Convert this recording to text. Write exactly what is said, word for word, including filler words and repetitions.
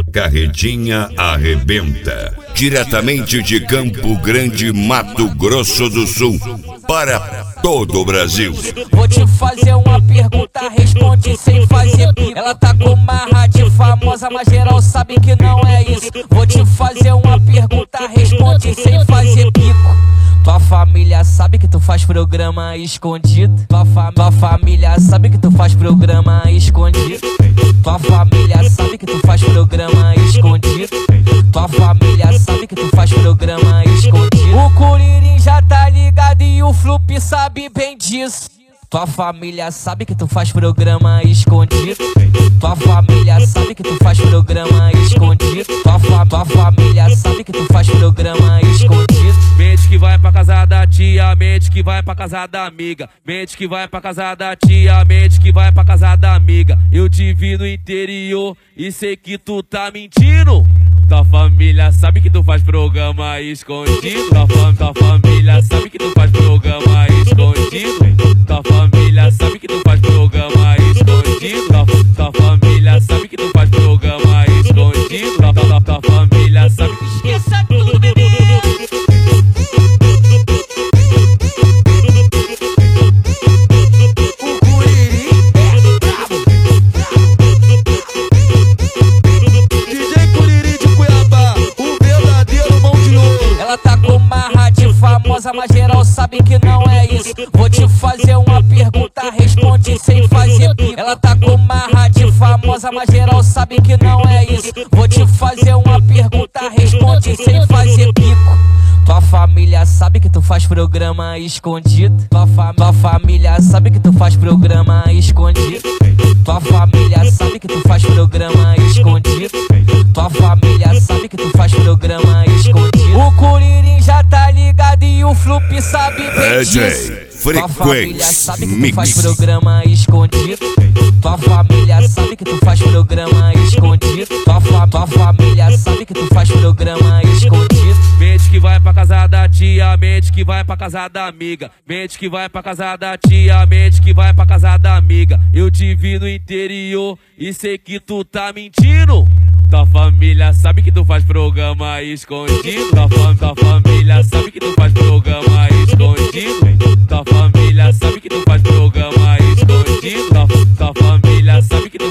Carretinha Arrebenta, diretamente de Campo Grande, Mato Grosso do Sul, para todo o Brasil. Vou te fazer uma pergunta, responde sem fazer pico. Ela tá com uma rádio famosa, mas geral sabe que não é isso. Vou te fazer uma pergunta, responde sem fazer pico. Tua família sabe que tu faz programa escondido. Tua, fa tua família sabe que tu faz programa escondido. Tua família sabe que tu faz programa escondido. Tua família sabe que tu faz programa escondido. O Curirim já tá ligado e o Flup sabe bem disso. Tua família sabe que tu faz programa escondido. Tua família sabe que tu faz programa escondido. Tua, fa tua família sabe que tu faz programa escondido. Mente que vai pra casa da tia, mente que vai pra casa da amiga. Mente que vai pra casa da tia, mente que vai pra casa da amiga. Eu te vi no interior e sei que tu tá mentindo. Tua família sabe que tu faz programa escondido. Tua, fam tua família sabe que tu faz programa escondido. Tua família sabe que tu faz programa escondido. Tua, tua família sabe que tu faz programa escondido. Tua, tua, tua família sabe que... Esqueça tudo, bebê. Mas geral sabe que não é isso. Vou te fazer uma pergunta, responde sem fazer pico. Ela tá com uma rádio famosa, mas geral sabe que não é isso. Vou te fazer uma pergunta, responde sem fazer pico. Tua família sabe que tu faz programa escondido. Tua, fa tua família sabe que tu faz programa escondido. Tua família sabe que tu faz programa escondido. Tua família sabe que tu faz programa escondido. O Curirim já tá ligado e o Flup sabe bem disso. Tua família sabe que tu faz programa escondido. Tua família sabe que tu faz programa escondido. Tua, fa tua família sabe que tu faz programa escondido. Mente que vai pra casa da tia, mente que vai pra casa da amiga. Mente que vai pra casa da tia, mente que vai pra casa da amiga. Eu te vi no interior e sei que tu tá mentindo. Tua família sabe que tu faz programa escondido. Tua, fam tua família sabe que tu faz programa escondido. Tua família sabe que tu faz programa escondido. Tua, tua família sabe que tu